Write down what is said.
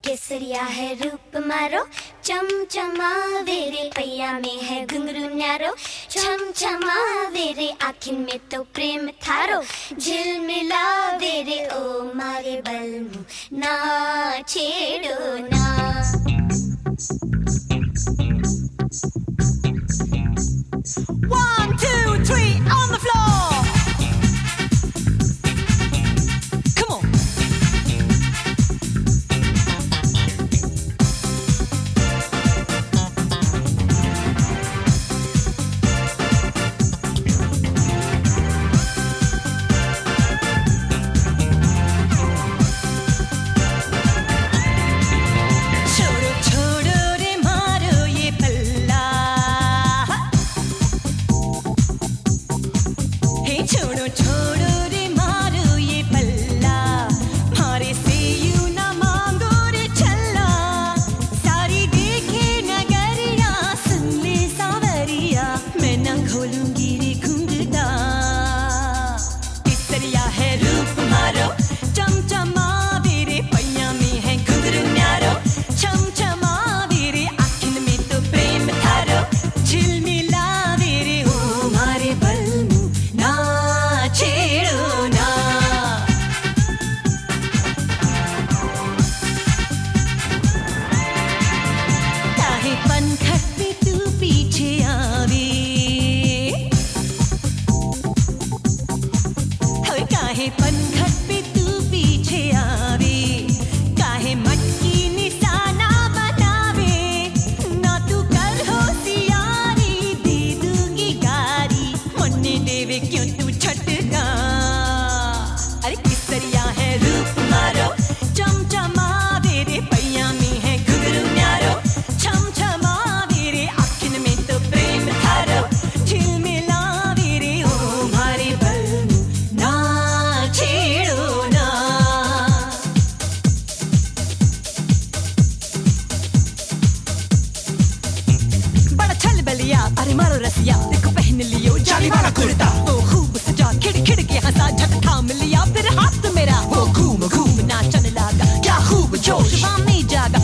केसरिया है रूप मारो चमचमावे रे, पैया में है घुंघरू न्यारो छमछमावे रे, आँखिन में तो प्रेम थारो झिलमिलावे रे, ओ मारे बलमु ना छेड़ो ना। One, two, three, on the floor. Come on. अरे मारो रसिया देखो पहन लियो जाली वाला कुर्ता, वो खूब सजा खिड़ खिड़ के हंसा झट थाम लिया फिर हाथ मेरा वो घूम घूम नाचने लगा, क्या खूब जोश में जागा